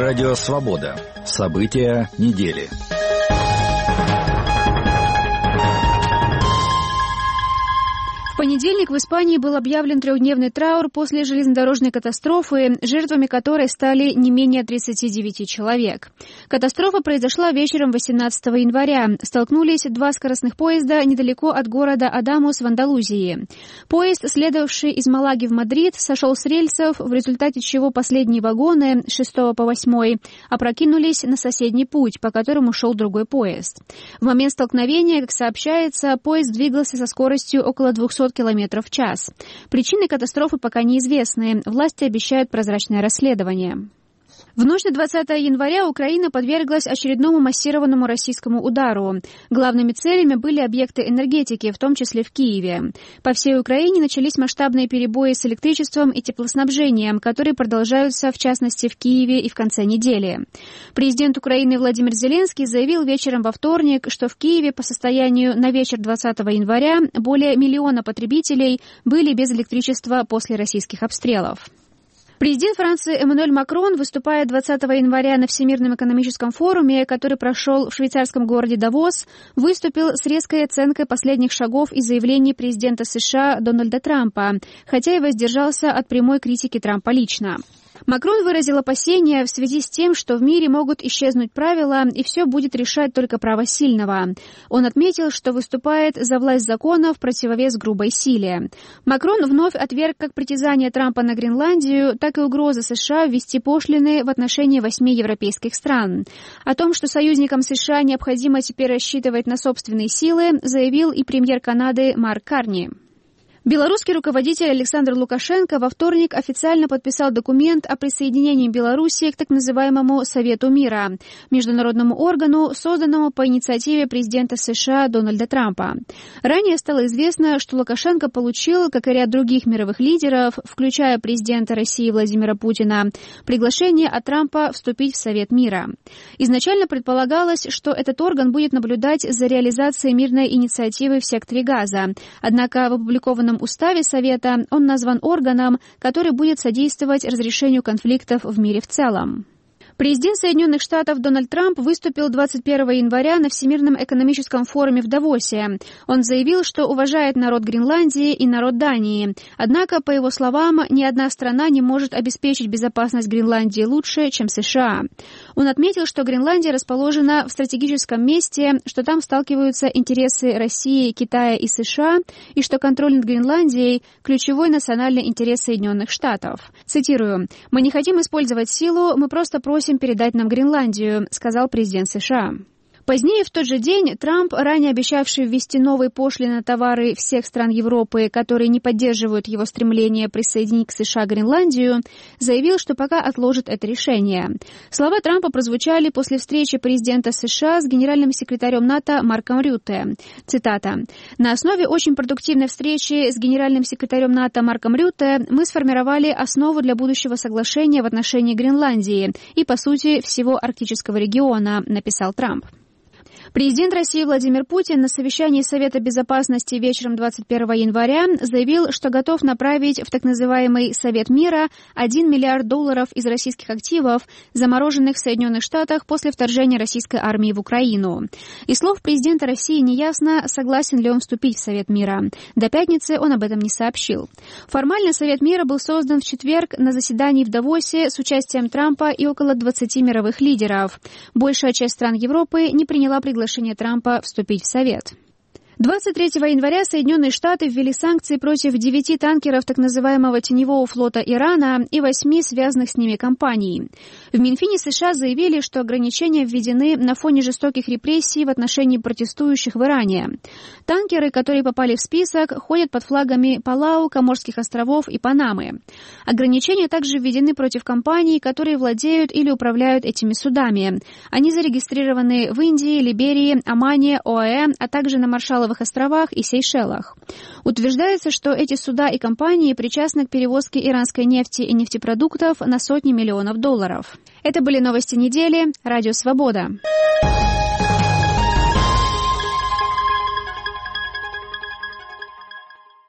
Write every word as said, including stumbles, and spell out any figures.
Радио «Свобода». События недели. В понедельник в Испании был объявлен трехдневный траур после железнодорожной катастрофы, жертвами которой стали не менее тридцати девяти человек. Катастрофа произошла вечером восемнадцатого января. Столкнулись два скоростных поезда недалеко от города Адамус в Андалузии. Поезд, следовавший из Малаги в Мадрид, сошел с рельсов, в результате чего последние вагоны с шестого по восьмой опрокинулись на соседний путь, по которому шел другой поезд. В момент столкновения, как сообщается, поезд двигался со скоростью около двухсот километров в час. Причины катастрофы пока неизвестны. Власти обещают прозрачное расследование. В ночь на двадцатое января Украина подверглась очередному массированному российскому удару. Главными целями были объекты энергетики, в том числе в Киеве. По всей Украине начались масштабные перебои с электричеством и теплоснабжением, которые продолжаются, в частности, в Киеве и в конце недели. Президент Украины Владимир Зеленский заявил вечером во вторник, что в Киеве по состоянию на вечер двадцатого января более миллиона потребителей были без электричества после российских обстрелов. Президент Франции Эммануэль Макрон, выступая двадцатого января на Всемирном экономическом форуме, который прошел в швейцарском городе Давос, выступил с резкой оценкой последних шагов и заявлений президента США Дональда Трампа, хотя и воздержался от прямой критики Трампа лично. Макрон выразил опасения в связи с тем, что в мире могут исчезнуть правила, и все будет решать только право сильного. Он отметил, что выступает за власть закона в противовес грубой силе. Макрон вновь отверг как притязания Трампа на Гренландию, так и угрозы США ввести пошлины в отношении восьми европейских стран. О том, что союзникам США необходимо теперь рассчитывать на собственные силы, заявил и премьер Канады Марк Карни. Белорусский руководитель Александр Лукашенко во вторник официально подписал документ о присоединении Беларуси к так называемому Совету мира, международному органу, созданному по инициативе президента США Дональда Трампа. Ранее стало известно, что Лукашенко получил, как и ряд других мировых лидеров, включая президента России Владимира Путина, приглашение от Трампа вступить в Совет мира. Изначально предполагалось, что этот орган будет наблюдать за реализацией мирной инициативы в секторе Газа, однако в опубликованном уставе Совета он назван органом, который будет содействовать разрешению конфликтов в мире в целом. Президент Соединенных Штатов Дональд Трамп выступил двадцать первого января на Всемирном экономическом форуме в Давосе. Он заявил, что уважает народ Гренландии и народ Дании. Однако, по его словам, ни одна страна не может обеспечить безопасность Гренландии лучше, чем США. Он отметил, что Гренландия расположена в стратегическом месте, что там сталкиваются интересы России, Китая и США, и что контроль над Гренландией – ключевой национальный интерес Соединенных Штатов. Цитирую: «Мы не хотим использовать силу, мы просто просим передать нам Гренландию», — сказал президент США. Позднее в тот же день Трамп, ранее обещавший ввести новые пошлины на товары всех стран Европы, которые не поддерживают его стремление присоединить к США Гренландию, заявил, что пока отложит это решение. Слова Трампа прозвучали после встречи президента США с генеральным секретарем НАТО Марком Рютте. Цитата: «На основе очень продуктивной встречи с генеральным секретарем НАТО Марком Рютте мы сформировали основу для будущего соглашения в отношении Гренландии и, по сути, всего арктического региона», написал Трамп. Президент России Владимир Путин на совещании Совета безопасности вечером двадцать первого января заявил, что готов направить в так называемый Совет мира один миллиард долларов из российских активов, замороженных в Соединенных Штатах после вторжения российской армии в Украину. Из слов президента России неясно, согласен ли он вступить в Совет мира. До пятницы он об этом не сообщил. Формально Совет мира был создан в четверг на заседании в Давосе с участием Трампа и около двадцати мировых лидеров. Большая часть стран Европы не приняла приглашение Приглашение Трампа вступить в Совет. двадцать третьего января Соединенные Штаты ввели санкции против девяти танкеров так называемого теневого флота Ирана и восьми связанных с ними компаний. В Минфине США заявили, что ограничения введены на фоне жестоких репрессий в отношении протестующих в Иране. Танкеры, которые попали в список, ходят под флагами Палау, Коморских островов и Панамы. Ограничения также введены против компаний, которые владеют или управляют этими судами. Они зарегистрированы в Индии, Либерии, Омане, ОАЭ, а также на Маршалловых островах и Сейшелах. Утверждается, что эти суда и компании причастны к перевозке иранской нефти и нефтепродуктов на сотни миллионов долларов. Это были новости недели. Радио «Свобода».